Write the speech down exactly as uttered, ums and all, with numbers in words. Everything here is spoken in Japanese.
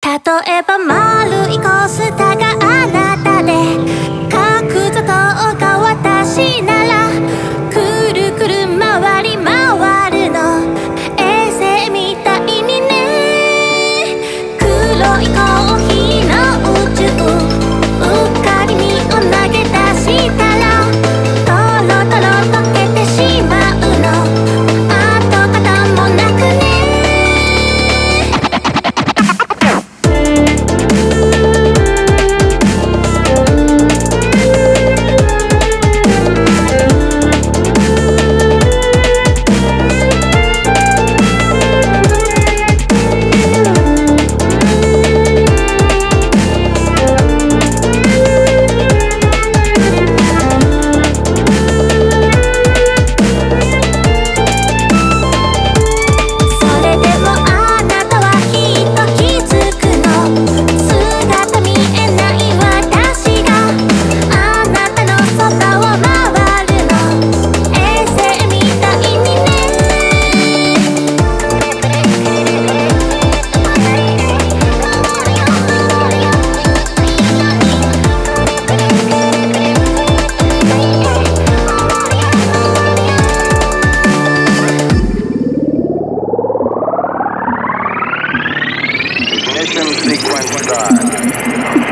例えば丸いコースターがあなたで角砂糖が私ならくるくる回り回るの衛星みたいにね黒いコーヒーの宇宙うっかり身を投げ出したらトロトロ溶けてしまうの跡形もなくね Ignition sequence start.